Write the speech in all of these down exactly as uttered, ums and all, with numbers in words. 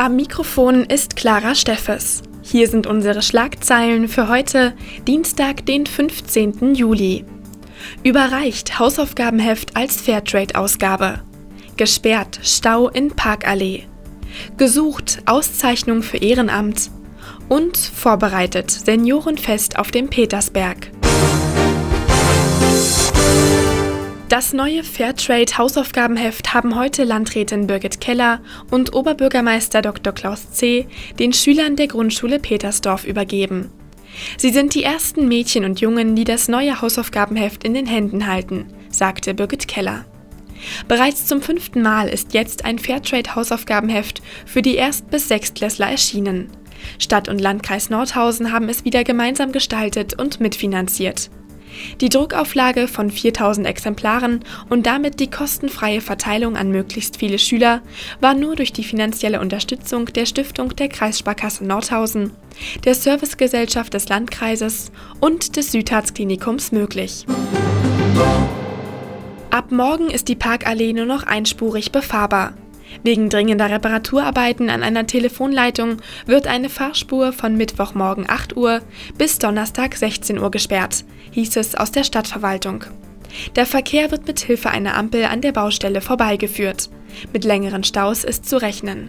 Am Mikrofon ist Clara Steffes. Hier sind unsere Schlagzeilen für heute, Dienstag, den fünfzehnten Juli. Überreicht Hausaufgabenheft als Fairtrade-Ausgabe. Gesperrt Stau in Parkallee. Gesucht Auszeichnung für Ehrenamt. Und vorbereitet Seniorenfest auf dem Petersberg. Das neue Fairtrade-Hausaufgabenheft haben heute Landrätin Birgit Keller und Oberbürgermeister Doktor Klaus Zeh den Schülern der Grundschule Petersdorf übergeben. Sie sind die ersten Mädchen und Jungen, die das neue Hausaufgabenheft in den Händen halten, sagte Birgit Keller. Bereits zum fünften Mal ist jetzt ein Fairtrade-Hausaufgabenheft für die Erst- bis Sechstklässler erschienen. Stadt und Landkreis Nordhausen haben es wieder gemeinsam gestaltet und mitfinanziert. Die Druckauflage von viertausend Exemplaren und damit die kostenfreie Verteilung an möglichst viele Schüler war nur durch die finanzielle Unterstützung der Stiftung der Kreissparkasse Nordhausen, der Servicegesellschaft des Landkreises und des Südharz-Klinikums möglich. Ab morgen ist die Parkallee nur noch einspurig befahrbar. Wegen dringender Reparaturarbeiten an einer Telefonleitung wird eine Fahrspur von Mittwochmorgen acht Uhr bis Donnerstag sechzehn Uhr gesperrt, hieß es aus der Stadtverwaltung. Der Verkehr wird mit Hilfe einer Ampel an der Baustelle vorbeigeführt. Mit längeren Staus ist zu rechnen.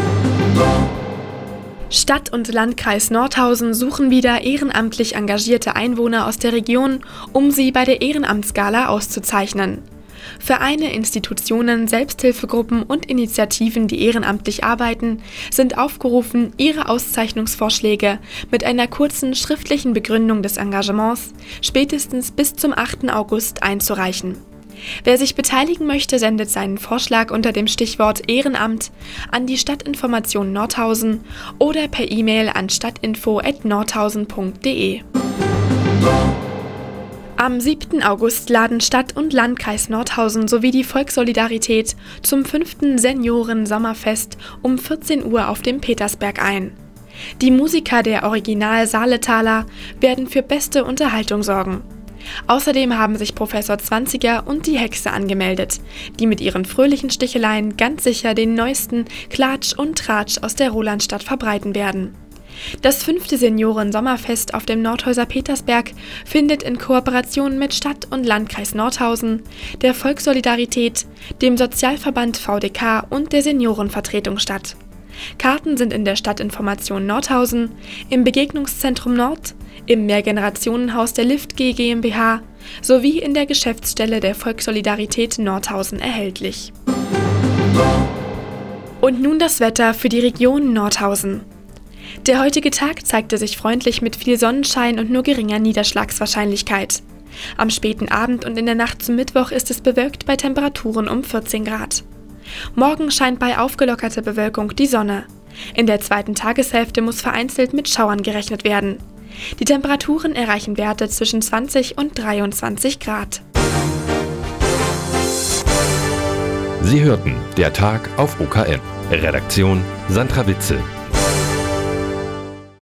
Stadt und Landkreis Nordhausen suchen wieder ehrenamtlich engagierte Einwohner aus der Region, um sie bei der Ehrenamtsgala auszuzeichnen. Vereine, Institutionen, Selbsthilfegruppen und Initiativen, die ehrenamtlich arbeiten, sind aufgerufen, ihre Auszeichnungsvorschläge mit einer kurzen schriftlichen Begründung des Engagements spätestens bis zum achten August einzureichen. Wer sich beteiligen möchte, sendet seinen Vorschlag unter dem Stichwort Ehrenamt an die Stadtinformation Nordhausen oder per E-Mail an stadtinfo at nordhausen punkt de. Am siebten August laden Stadt und Landkreis Nordhausen sowie die Volkssolidarität zum fünften Senioren-Sommerfest um vierzehn Uhr auf dem Petersberg ein. Die Musiker der Original-Saarletaler werden für beste Unterhaltung sorgen. Außerdem haben sich Professor Zwanziger und die Hexe angemeldet, die mit ihren fröhlichen Sticheleien ganz sicher den neuesten Klatsch und Tratsch aus der Rolandstadt verbreiten werden. Das fünfte Senioren-Sommerfest auf dem Nordhäuser Petersberg findet in Kooperation mit Stadt und Landkreis Nordhausen, der Volkssolidarität, dem Sozialverband V D K und der Seniorenvertretung statt. Karten sind in der Stadtinformation Nordhausen, im Begegnungszentrum Nord, im Mehrgenerationenhaus der Lift G GmbH sowie in der Geschäftsstelle der Volkssolidarität Nordhausen erhältlich. Und nun das Wetter für die Region Nordhausen. Der heutige Tag zeigte sich freundlich mit viel Sonnenschein und nur geringer Niederschlagswahrscheinlichkeit. Am späten Abend und in der Nacht zum Mittwoch ist es bewölkt bei Temperaturen um vierzehn Grad. Morgen scheint bei aufgelockerter Bewölkung die Sonne. In der zweiten Tageshälfte muss vereinzelt mit Schauern gerechnet werden. Die Temperaturen erreichen Werte zwischen zwanzig und dreiundzwanzig Grad. Sie hörten der Tag auf O K N. Redaktion Sandra Witzel.